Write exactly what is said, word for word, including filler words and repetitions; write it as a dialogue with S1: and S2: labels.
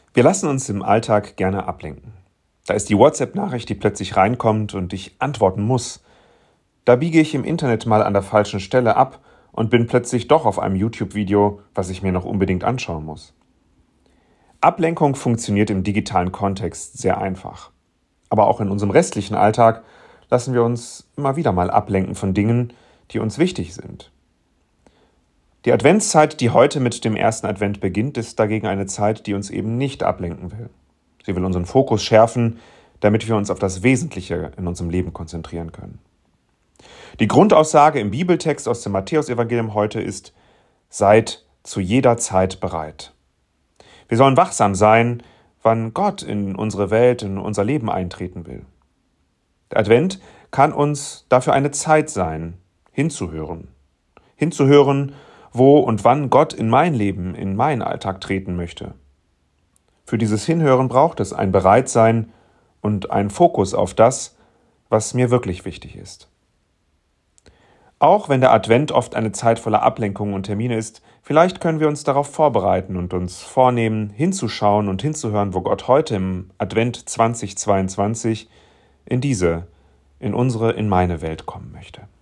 S1: Wir lassen uns im Alltag gerne ablenken. Da ist die WhatsApp-Nachricht, die plötzlich reinkommt und ich antworten muss. Da biege ich im Internet mal an der falschen Stelle ab und bin plötzlich doch auf einem YouTube-Video, was ich mir noch unbedingt anschauen muss. Ablenkung funktioniert im digitalen Kontext sehr einfach. Aber auch in unserem restlichen Alltag lassen wir uns immer wieder mal ablenken von Dingen, die uns wichtig sind. Die Adventszeit, die heute mit dem ersten Advent beginnt, ist dagegen eine Zeit, die uns eben nicht ablenken will. Sie will unseren Fokus schärfen, damit wir uns auf das Wesentliche in unserem Leben konzentrieren können. Die Grundaussage im Bibeltext aus dem Matthäusevangelium heute ist: Seid zu jeder Zeit bereit. Wir sollen wachsam sein, wann Gott in unsere Welt, in unser Leben eintreten will. Der Advent kann uns dafür eine Zeit sein, hinzuhören. Hinzuhören, wo und wann Gott in mein Leben, in meinen Alltag treten möchte. Für dieses Hinhören braucht es ein Bereitsein und einen Fokus auf das, was mir wirklich wichtig ist. Auch wenn der Advent oft eine Zeit voller Ablenkungen und Termine ist, vielleicht können wir uns darauf vorbereiten und uns vornehmen, hinzuschauen und hinzuhören, wo Gott heute im Advent zwanzig zweiundzwanzig in diese, in unsere, in meine Welt kommen möchte.